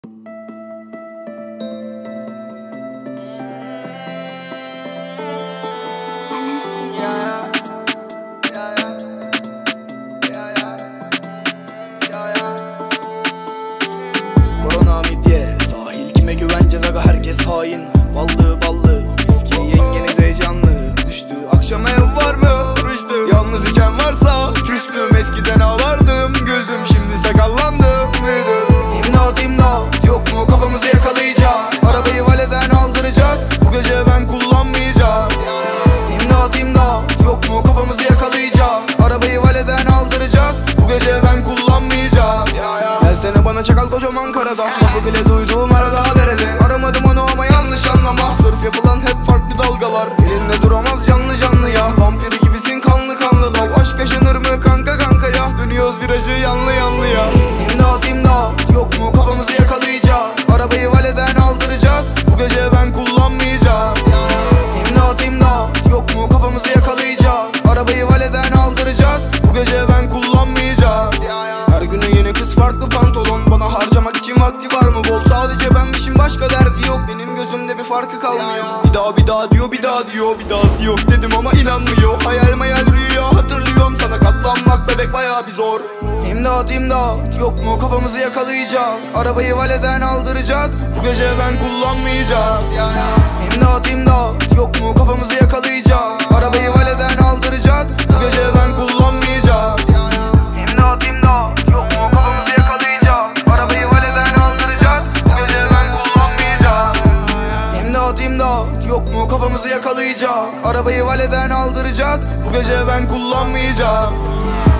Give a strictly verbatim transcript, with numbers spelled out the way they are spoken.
Korona midye, sahil kime güveneceğiz aga, herkes hain. Ballı ballı, viski yengeniz heyecanlı. Düştü akşam ev var mı? Rüştü, yalnız içen varsa küstüm. Eskiden ağlardım, güldüm, şimdi sakallandım. Büyüdüm. İmdat imdat, yok mu kafamızı yakalayacak? Arabayı valeden aldıracak, bu gece ben kullanmayacağım. İmdat imdat, yok mu kafamızı yakalayacak? Arabayı valeden aldıracak, bu gece ben kullanmayacağım. Gelsene bana çakal kocaman karada, lafı bile duyduğum arada derede. Aramadım onu ama yanlış anlama, sörf yapılan hep farklı dalgalar. Elinde duramaz canlı canlı ya, vampiri gibisin kanlı kanlı lav. Aşk yaşanır mı kanka kanka ya, dönüyoruz virajı yanlı yanlı ya. İmdat imdat, yok mu kafamızı yakalayacak? Arabayı valeden aldıracak, bu gece ben kullanmayacağım. İmdat imdat, yok mu kafamızı yakalayacak? Arabayı valeden aldıracak, bu gece ben kullanmayacağım. Her günü yeni kız, farklı pantolon. Bana harcamak için vakti var mı bol? Sadece benmişim, başka derdi yok. Benim gözümde bir farkı kalmıyor. Bir daha bir daha diyor, bir daha diyor. Bir dahası yok dedim ama inanmıyor. Hayal mayal rüya hatırlıyorum, sana katlanmak bebek bayağı bir zor. İmdat imdat, yok mu kafamızı yakalayacak? Arabayı valeden aldıracak, bu gece ben kullanmayacağım. İmdat imdat, yok mu kafamızı yakalayacak? Arabayı valeden aldıracak, bu gece ben kullanmayacağım. İmdat imdat, yok mu kafamızı yakalayacak? Arabayı valeden aldıracak, bu gece ben kullanmayacağım. İmdat imdat, yok mu kafamızı yakalayacak? Arabayı valeden aldıracak, bu gece ben kullanmayacağım.